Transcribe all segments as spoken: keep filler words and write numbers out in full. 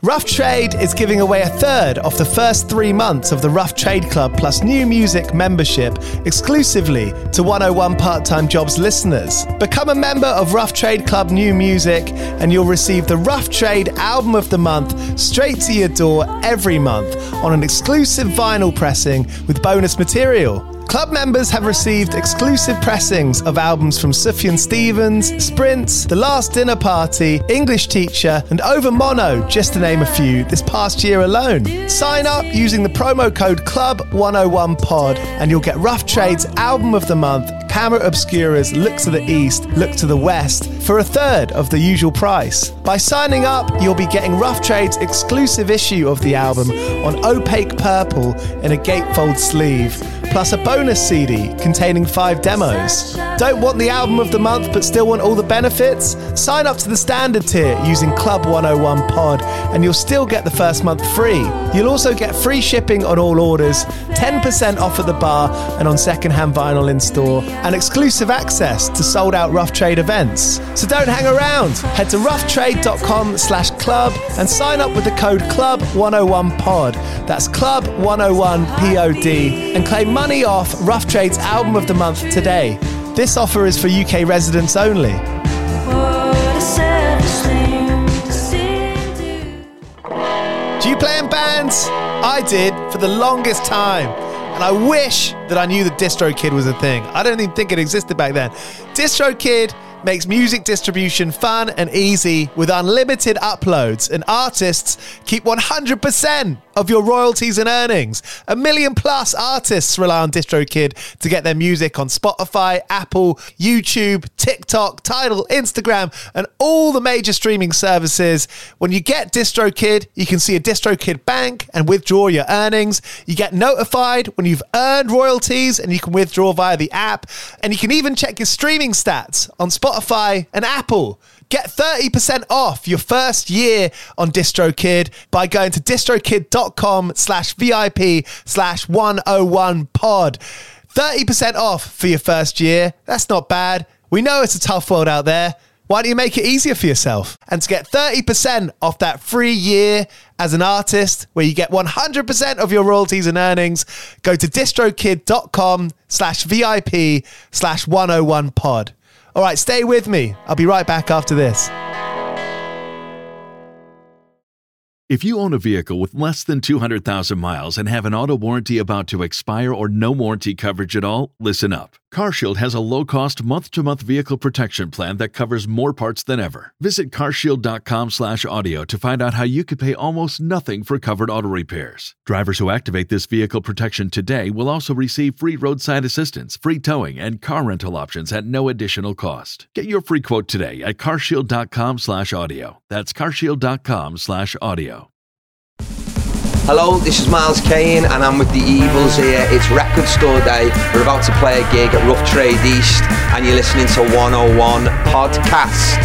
Rough Trade is giving away a third of the first three months of the Rough Trade Club plus new music membership exclusively to one oh one Part-Time Jobs listeners. Become a member of Rough Trade Club New Music and you'll receive the Rough Trade Album of the Month straight to your door every month on an exclusive vinyl pressing with bonus material. Club members have received exclusive pressings of albums from Sufjan Stevens, Sprints, The Last Dinner Party, English Teacher, and Over Mono, just to name a few, this past year alone. Sign up using the promo code club one oh one pod and you'll get Rough Trade's Album of the Month, Camera Obscura's Look to the East, Look to the West, for a third of the usual price. By signing up, you'll be getting Rough Trade's exclusive issue of the album on opaque purple in a gatefold sleeve, plus a bonus C D containing five demos. Don't want the album of the month but still want all the benefits? Sign up to the standard tier using Club one oh one pod and you'll still get the first month free. You'll also get free shipping on all orders, ten percent off at the bar and on secondhand vinyl in store, and exclusive access to sold out Rough Trade events. So don't hang around. Head to roughtrade.com slash club and sign up with the code club one oh one pod. That's club one oh one P O D and claim money off Rough Trade's Album of the Month today. This offer is for U K residents only. Do you play in bands? I did for the longest time. And I wish that I knew that DistroKid was a thing. I don't even think it existed back then. DistroKid makes music distribution fun and easy with unlimited uploads, and artists keep one hundred percent of your royalties and earnings. A million plus artists rely on DistroKid to get their music on Spotify, Apple, YouTube, TikTok, Tidal, Instagram, and all the major streaming services. When you get DistroKid, you can see a DistroKid bank and withdraw your earnings. You get notified when you've earned royalties and you can withdraw via the app. And you can even check your streaming stats on Spotify and Apple. Get thirty percent off your first year on DistroKid by going to distrokid.com slash VIP slash 101 pod. thirty percent off for your first year. That's not bad. We know it's a tough world out there. Why don't you make it easier for yourself? And to get thirty percent off that free year as an artist, where you get one hundred percent of your royalties and earnings, go to distrokid.com slash VIP slash 101 pod. All right, stay with me. I'll be right back after this. If you own a vehicle with less than two hundred thousand miles and have an auto warranty about to expire or no warranty coverage at all, listen up. CarShield has a low-cost month-to-month vehicle protection plan that covers more parts than ever. Visit carshield.com slash audio to find out how you could pay almost nothing for covered auto repairs. Drivers who activate this vehicle protection today will also receive free roadside assistance, free towing, and car rental options at no additional cost. Get your free quote today at carshield.com slash audio. That's carshield.com slash audio. Hello, this is Miles Kane and I'm with the Evils here. It's Record Store Day. We're about to play a gig at Rough Trade East and you're listening to one oh one Podcast.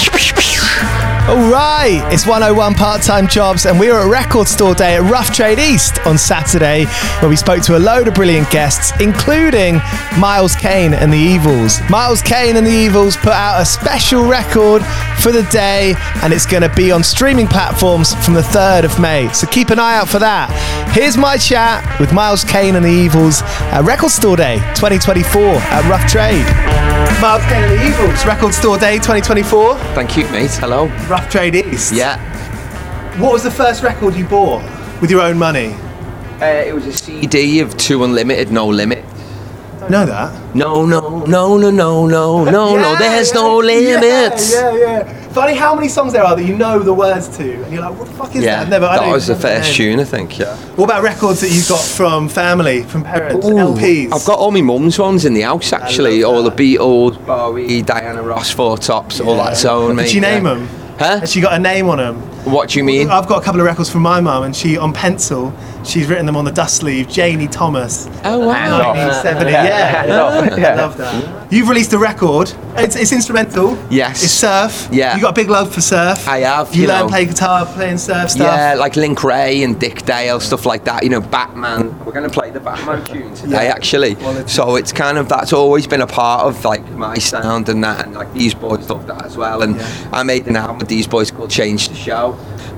All right, it's one oh one Part-Time Jobs and we were at Record Store Day at Rough Trade East on Saturday, where we spoke to a load of brilliant guests, including Miles Kane and the Evils. Miles Kane and the Evils put out a special record for the day and it's going to be on streaming platforms from the third of May, so keep an eye out for that. Here's my chat with Miles Kane and the Evils at Record Store Day twenty twenty-four at Rough Trade. Miles Kane and the Evils, Record Store Day twenty twenty-four. Thank you, mate. Hello. Rough Trade East. Yeah. What was the first record you bought with your own money? Uh, it was a C D of Two Unlimited, No Limit. Know that? No, no, no, no, no, no, no, yeah, no, there's yeah, no limits. Yeah, yeah, yeah. Funny how many songs there are that you know the words to, and you're like, what the fuck is yeah, that? I've never, I that was the first the tune, I think, yeah. What about records that you got from family, from parents, Ooh, L Ps? I've got all my mum's ones in the house, actually. All the Beatles, Bowie, Diana Ross, Four Tops, yeah. all that zone, mate. Did she name yeah. them? Huh? Has she got a name on them? What do you mean? I've got a couple of records from my mum, and she, on pencil, she's written them on the dust sleeve. Janie Thomas. Oh, wow. nineteen seventy, yeah. yeah. yeah. I love that. You've released a record. It's, it's instrumental. Yes. It's surf. Yeah. You got a big love for surf. I have, You, you learn know. play guitar, playing surf stuff. Yeah, like Link Ray and Dick Dale, stuff like that. You know, Batman. We're going to play the Batman tune today, Yeah. actually. Quality. So it's kind of, that's always been a part of, like, my sound and that. And, like, these boys love that as well. And Yeah. I made an album with these boys called Change the Show.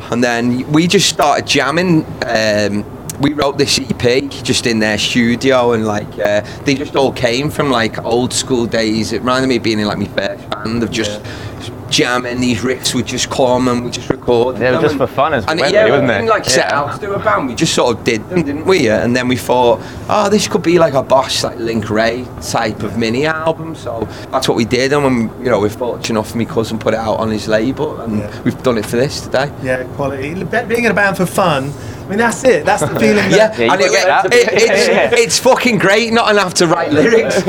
and then we just started jamming. Um, we wrote this E P just in their studio, and like uh, they just all came from like old school days. It reminded me of being in like my first band of just yeah. jamming. These riffs would just come and we just record. They were just for fun as well, yeah, really, wasn't we it? didn't like set yeah. out to do a band. We just sort of did them, didn't we? And then we thought, oh, this could be like a Bosch, like Link Ray type of mini album. So that's what we did. And when you know we're fortunate enough, my cousin put it out on his label, and yeah. we've done it for this today. Yeah, quality. Being in a band for fun. I mean, that's it. That's the feeling. yeah, that yeah and it, it, it, it's, it's fucking great not enough to write lyrics.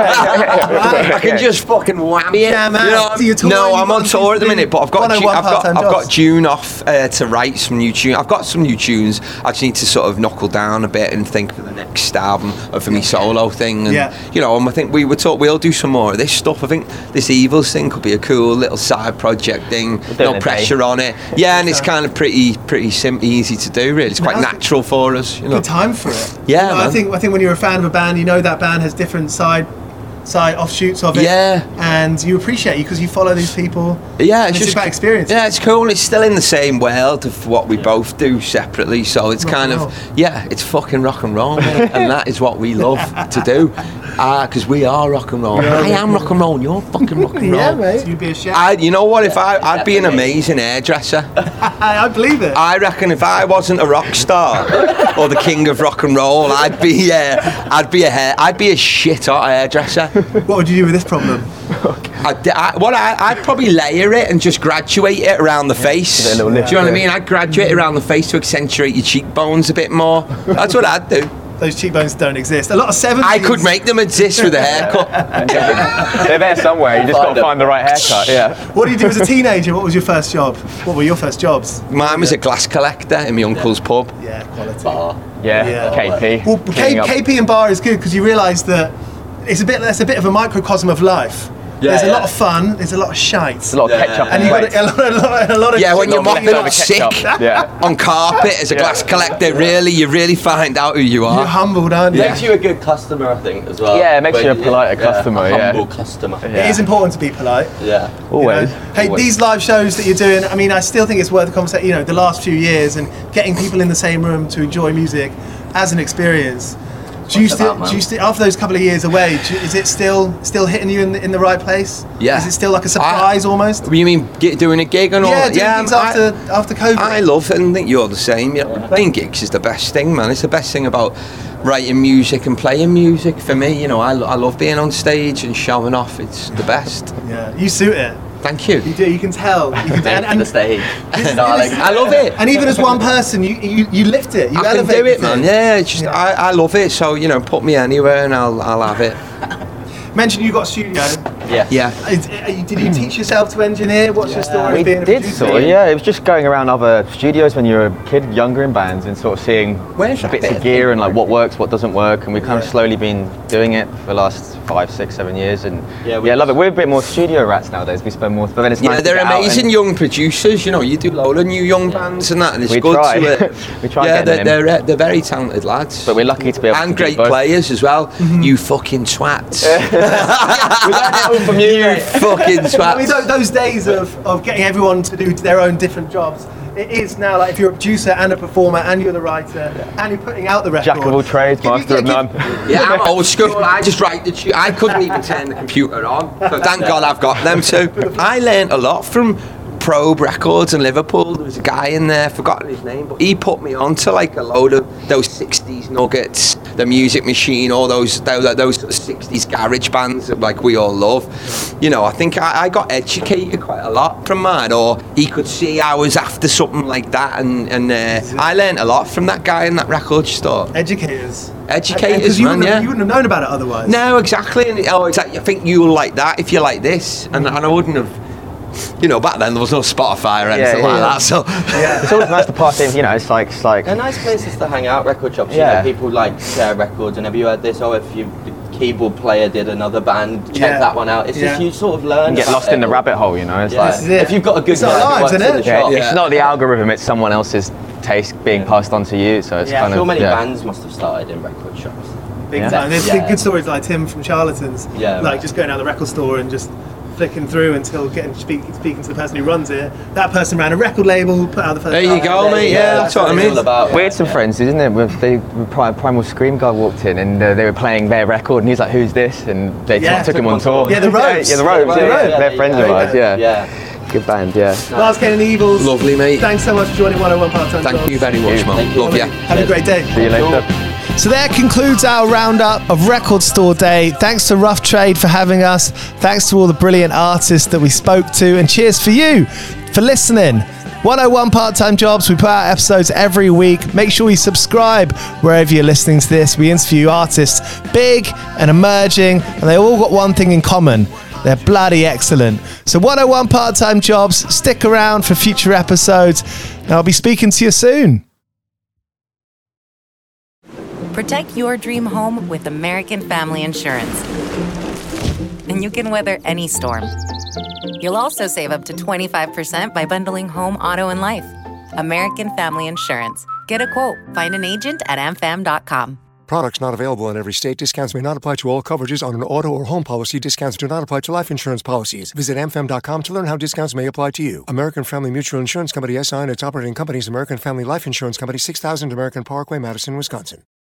I can just fucking wham it. Yeah, man. You know, so you're touring, no, I'm on tour at the minute, but I've got Ju- I've got I've got June off uh, to write some new tunes. I've got some new tunes. I just need to sort of knuckle down a bit and think for the next album or for me solo thing. And yeah. you know, and I think we were talk. We'll do some more of this stuff. I think this Evils thing could be a cool little side project thing. No pressure day. on it. Yeah, and it's kind of pretty pretty sim- easy to do. Really, it's quite no, natural for us. You know, good time for it. Yeah, you know, I think I think when you're a fan of a band, you know that band has different side side offshoots of it. Yeah, and you appreciate it because you follow these people. Yeah, it's just just about experience. Yeah, it's cool. It's still in the same world of what we both do separately. So it's rock kind of yeah, it's fucking rock and roll, and that is what we love to do. Ah, uh, because we are rock and roll. I am rock and roll. And you're fucking rock and roll. Yeah, mate. You'd be a chef. I, you know what? If I, I'd be an amazing hairdresser. I believe it. I reckon if I wasn't a rock star or the king of rock and roll, I'd be uh, I'd be a hair, I'd be a shit hot hairdresser. What would you do with this problem? I'd, I, what I, I'd probably layer it and just graduate it around the face. Yeah. Do you know what I mean? I'd graduate it around the face to accentuate your cheekbones a bit more. That's what I'd do. Those cheekbones don't exist. A lot of seventies. I could make them exist with a haircut. They're there somewhere. You just got to find the right haircut. Yeah. What did you do as a teenager? What was your first job? What were your first jobs? Mine was a glass collector in my uncle's pub. Yeah, quality. Bar. Yeah, yeah. K P. Well, K- KP and bar is good because you realise that it's a bit. That's a bit of a microcosm of life. Yeah, there's yeah. a lot of fun. There's a lot of shite. There's a lot of yeah, ketchup. And you got a lot, a lot, a lot of yeah. When you're mopping up sick yeah. on carpet as a yeah. glass collector, yeah. really, you really find out who you are. You're humbled, aren't you? It makes you a good customer, I think, as well. Yeah, it makes you a polite yeah, customer. A yeah, humble customer. Yeah. It is important to be polite. Yeah, always. You know? Hey, always. These live shows that you're doing. I mean, I still think it's worth the conversation. You know, the last few years and getting people in the same room to enjoy music as an experience. Do you, still, about, do you still, after those couple of years away, do you, is it still still hitting you in the, in the right place? Yeah. Is it still like a surprise I, almost? You mean get, doing a gig and all? Yeah, doing yeah, gigs after I, after COVID. I love it and think you're the same. You know, yeah. Playing gigs is the best thing, man. It's the best thing about writing music and playing music for me. You know, I, I love being on stage and showing off. It's the best. Yeah, you suit it. Thank you. You do. You can tell. You can and, and the stage, darling. I love it. And even as one person, you you, you lift it. You I elevate can do it, man. Yeah, it's just yeah. I, I love it. So you know, put me anywhere and I'll I'll have it. Mentioned you got a studio. Yeah. Yeah. Is, uh, did you teach yourself to engineer? What's yeah. your story We of being a did producer? sort of, yeah. It was just going around other studios when you were a kid, younger in bands, and sort of seeing Where's bits that of gear and like what works, what doesn't work, and we've kind Yeah. of slowly been doing it for the last five, six, seven years, and Yeah, yeah, we I love it. We're a bit more studio rats nowadays. We spend more, but then it's nice Yeah, to they're get out amazing and young producers. You know, you do a load of new young bands and that, and it's We good try. to. Uh, We try Yeah, getting they're them in. they're, uh, they're very talented lads. But we're lucky to be able and to do great both. players as well. You fucking twats. We learned it all from you. You fucking I mean, twats. those, those days of, of getting everyone to do their own different jobs, it is now like if you're a producer and a performer and you're the writer and you're putting out the record. Jack of all trades, Give you- master of yeah, none. give- Yeah, I'm old school. I just write the tune. I couldn't even turn the computer on. So thank God I've got them too. I learnt a lot from Probe Records in Liverpool. There was a guy in there, forgotten his name, but he put me on to like a load of those sixties nuggets, the Music Machine, all those those, those sort of sixties garage bands that like we all love. You know, I think I, I got educated quite a lot from mine, or he could see I was after something like that, and, and uh, I learnt a lot from that guy in that record store. Educators. Educators, you man, wouldn't yeah. have, you wouldn't have known about it otherwise. No, exactly. And oh, exactly. I think you'll like that if you like this, and, and I wouldn't have. You know, back then there was no Spotify or anything Yeah, like yeah. that. So Yeah. It's always nice to pass in. You know, it's like it's like. They're nice places to hang out, record shops. Yeah. You know, people like share records, and have you heard this? Oh, if you the keyboard player did another band, check Yeah. that one out. It's Yeah. just you sort of learn. And get about lost in it the all. rabbit hole, you know. It's Yeah. like This is it. If you've got a good It's our guy who lives, works isn't in it? the yeah, shop, it's not the algorithm; it's someone else's taste being passed on to you. So it's Yeah. kind So of many yeah. bands must have started in record shops. Big Yeah. time. There's Yeah. good stories like Tim from Charlatans. Yeah, Like right. just going down the record store and just flicking through until getting speak, speaking to the person who runs it. That person ran a record label, put out the first There you album. go, mate. Yeah, that's what I mean. We had some friends, isn't it? With the with Pri- Primal Scream guy walked in and uh, they were playing their record and he's like, "Who's this?" And they Yeah, took, took him on tour. Yeah, the Robes. Yeah, the Robes. The Yeah, Robes. yeah, they're friends of ours. Yeah. Yeah. Good band. Yeah. Lars Kane and the Evils. Lovely, mate. Thanks so much for joining one oh one Part-Time Thank Jobs. you very much, man. Love you. Have a great day. See you later. So there concludes our roundup of Record Store Day. Thanks to Rough Trade for having us. Thanks to all the brilliant artists that we spoke to. And cheers for you for listening. one oh one Part-Time Jobs. We put out episodes every week. Make sure you subscribe wherever you're listening to this. We interview artists big and emerging, and they all got one thing in common. They're bloody excellent. So one oh one Part-Time Jobs. Stick around for future episodes, and I'll be speaking to you soon. Protect your dream home with American Family Insurance. And you can weather any storm. You'll also save up to twenty-five percent by bundling home, auto, and life. American Family Insurance. Get a quote. Find an agent at a m fam dot com. Products not available in every state. Discounts may not apply to all coverages on an auto or home policy. Discounts do not apply to life insurance policies. Visit a m fam dot com to learn how discounts may apply to you. American Family Mutual Insurance Company S I and its operating companies, American Family Life Insurance Company, six thousand American Parkway, Madison, Wisconsin.